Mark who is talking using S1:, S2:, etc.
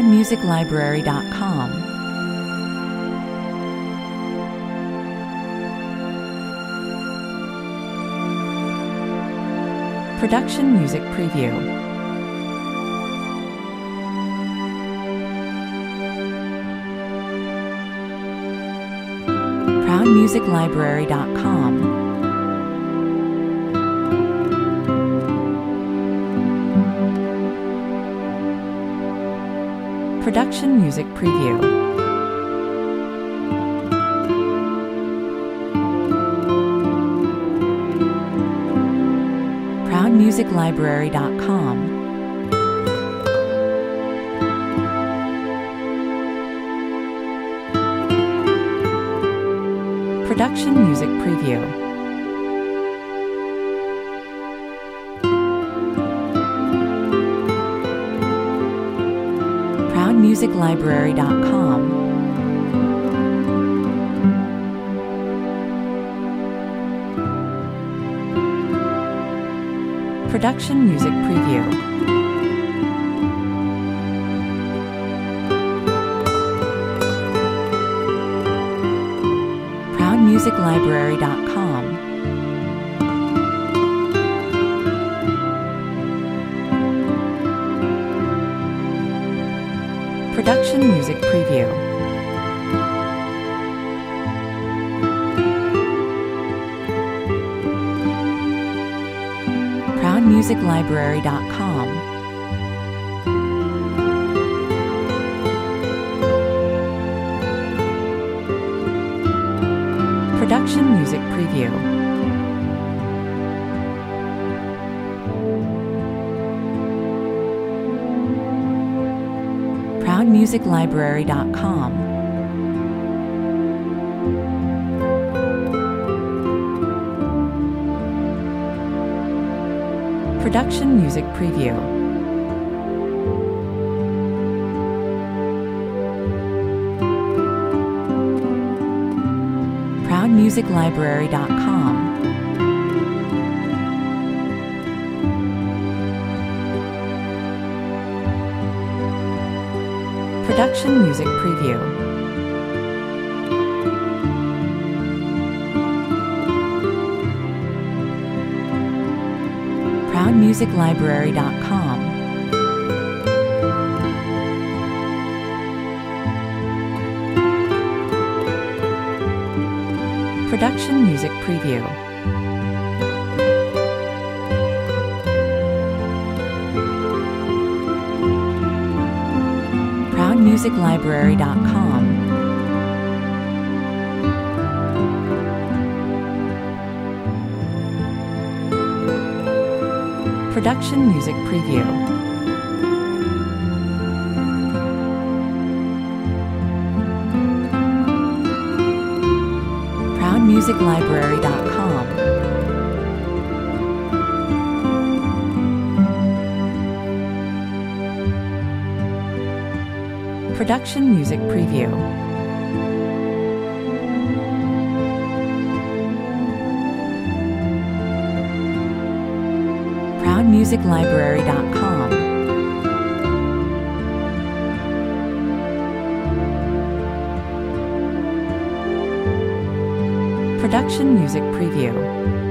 S1: ProudMusicLibrary.com. Production Music Preview. ProudMusicLibrary.com. Production Music Preview. ProudMusicLibrary.com. Production Music Preview. ProudMusicLibrary.com. Production Music Preview. ProudMusicLibrary.com. Production Music Preview. ProudMusicLibrary.com. Production Music Preview. ProudMusicLibrary.com. Production Music Preview. ProudMusicLibrary.com. Production Music Preview. ProudMusicLibrary.com. Production Music Preview. ProudMusicLibrary.com. Production Music Preview. ProudMusicLibrary.com. Production Music Preview. ProudMusicLibrary.com. Production Music Preview.